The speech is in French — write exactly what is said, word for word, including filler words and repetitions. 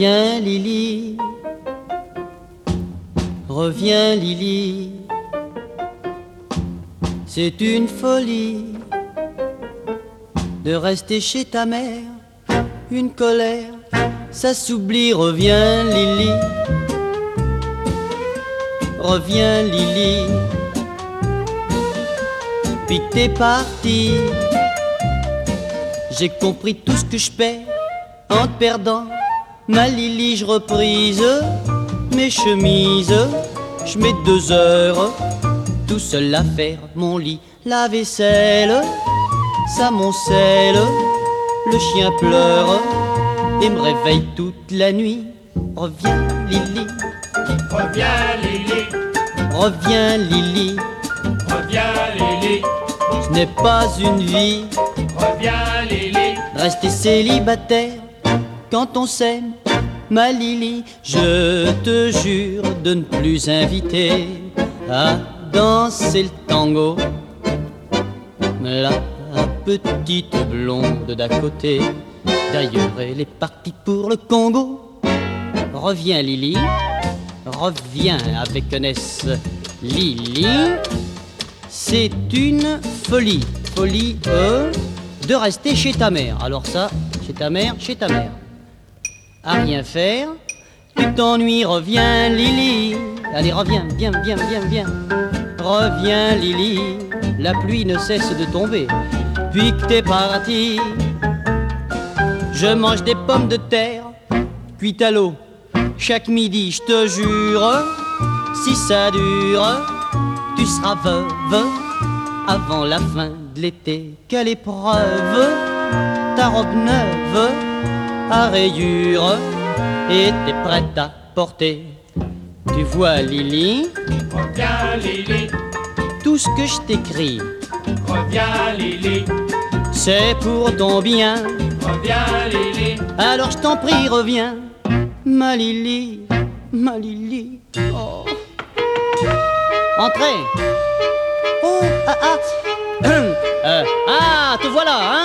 Reviens Lily, reviens Lily, c'est une folie de rester chez ta mère, une colère, ça s'oublie. Reviens Lily, reviens Lily, puis t'es parti. J'ai compris tout ce que je perds en te perdant. Ma Lily, je reprise mes chemises, je mets deux heures tout seul à faire mon lit, la vaisselle, ça m'oncelle, le chien pleure et me réveille toute la nuit. Reviens Lily, reviens Lily, reviens Lily, reviens Lily, ce n'est pas une vie, reviens Lily, rester célibataire quand on s'aime. Ma Lily, je te jure de ne plus inviter à danser le tango la petite blonde d'à côté. D'ailleurs, elle est partie pour le Congo. Reviens Lily, reviens avec un S. Lily, c'est une folie, folie euh, de rester chez ta mère. Alors ça, chez ta mère, chez ta mère. À rien faire, tu t'ennuies, reviens Lily. Allez, reviens, viens, viens, viens, viens. Reviens Lily, la pluie ne cesse de tomber. Puis que t'es parti, je mange des pommes de terre cuites à l'eau chaque midi, je te jure. Si ça dure, tu seras veuve avant la fin de l'été. Quelle épreuve, ta robe neuve à rayures et t'es prête à porter. Tu vois Lily, reviens Lily, tout ce que je t'écris, reviens Lily, c'est pour ton bien. reviens Lily, Alors je t'en prie, reviens, ma Lily, ma Lily. Oh. Entrez. Oh, ah, ah. euh, ah, te voilà, hein.